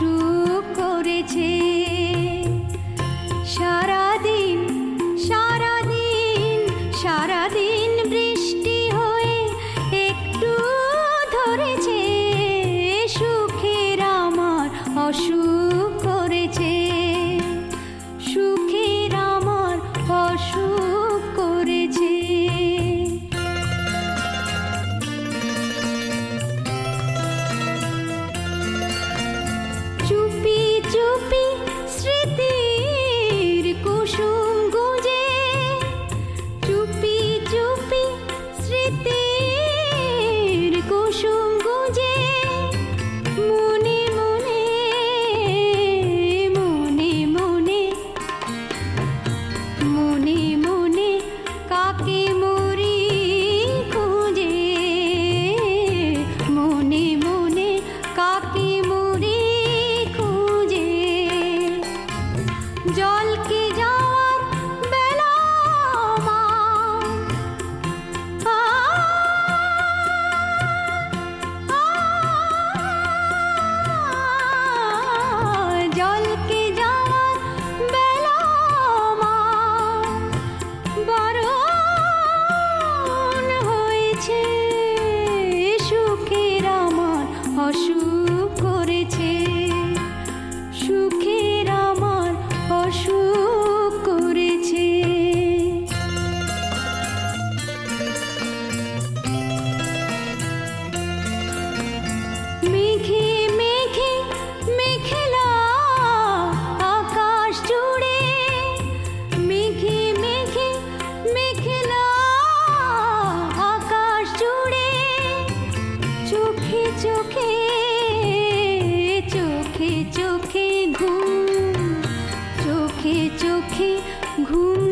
অসুখ করেছে। সারাদিন সারাদিন সারাদিন বৃষ্টি হয়ে একটু ধরেছে, সুখের আমার অসুখ করেছে, সুখের আমার অসুখ করেছে। চুপি চুপি স্মৃতির কুসুম গুজে, চুপি চুপি স্মৃতির কুসুম গুজে, মনে মনে মনে মনে মনে মনে কাকে মরি খুঁজে, মনে মনে কাকে মরি খুঁজে। জলকে যাওয়ার বেলা আমার, জলকে যাওয়ার বেলা আমার বারণ হয়েছে, সুখের আমার অসুখ করেছে, সুখের আমার অসুখ করেছে। মেঘে মেঘে মেঘলা আকাশ জুড়ে, মেঘে মেঘে মেঘলা আকাশ জুড়ে, চোখে চোখে চোখে চোখে ঘুম, চোখে চোখে ঘুম